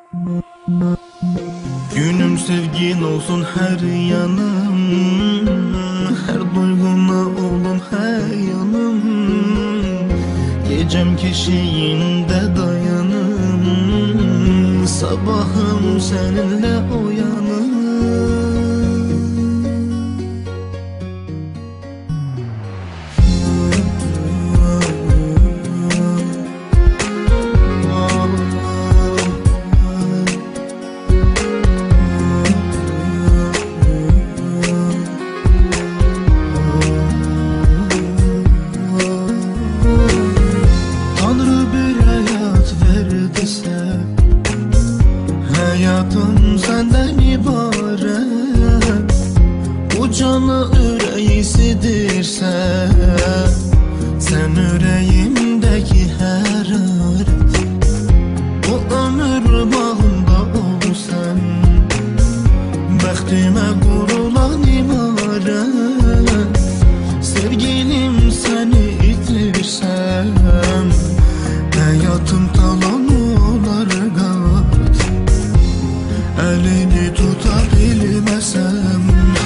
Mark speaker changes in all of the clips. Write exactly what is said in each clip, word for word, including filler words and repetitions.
Speaker 1: Günüm sevgin olsun her yanım, her duyguna olun her yanım. Gecem keşiğinde dayanım, sabahım seninle uyanım. Hayatım senden ibaret, bu canı yüreğisidirse, sen yüreğimdeki her aret. Bu ömür bağında olsan, bəxtimə qurulan imarət. Sevgilim seni itirsem, hayatım talan olar qaret. Elini tutabilmesem,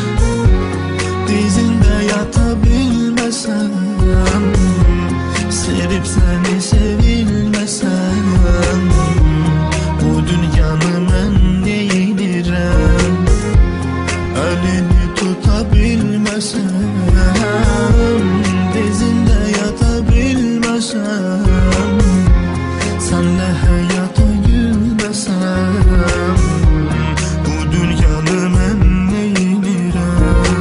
Speaker 1: dizinde yatabilmesem, sevip seni sevilmesem, bu dünyanın ben neydirem? Elini tutabilmesem, dizinde yatabilmesem, senle hayata gülmesem, bu dünyanın ben neydirem?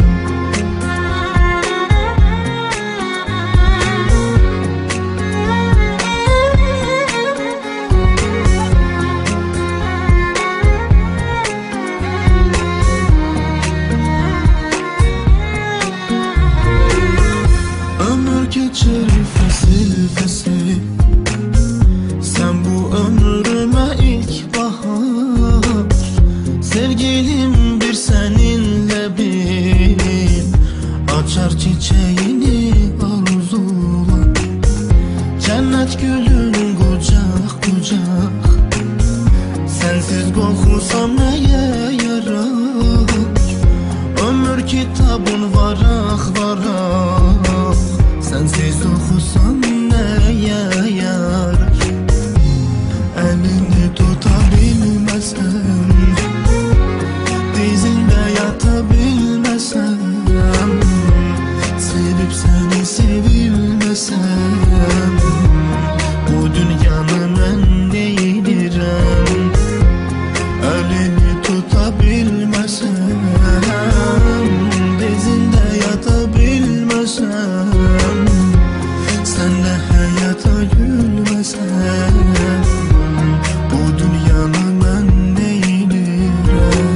Speaker 1: Ömür geçer fesil fesil, sen bu ömrüme ilk bahar. Sevgilim bir seninle bir, açar çiçeğini arzular. Cennet gülün kucak kucak, sensiz korkusam neye yarar? Ömür kitabın varak varak, sensiz okusam neye yarar? Elini tutabilmesem, dizinde yatabilmesem, sevip seni sevilmesem, bu dünyanın ben neydirem? Elini tutabilmesem, dizinde yatabilmesem, senle hayata gülmesem, bu dünyanın ben neydirem?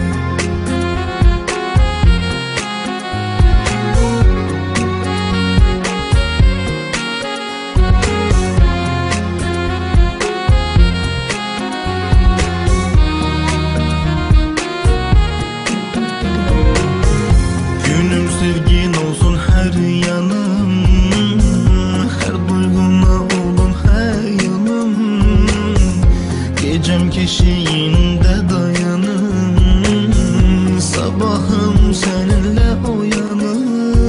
Speaker 1: Günüm sevgin olsun her yanım, her duyguna olun her yanım. Gecem keşiğinde dayanım, sabahım seninle uyanım.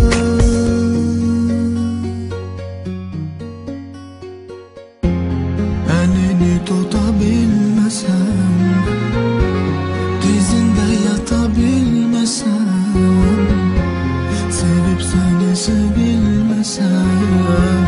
Speaker 1: Elini tutabilmesem, dizinde yatabilmesem, sevip seni sevilmesem,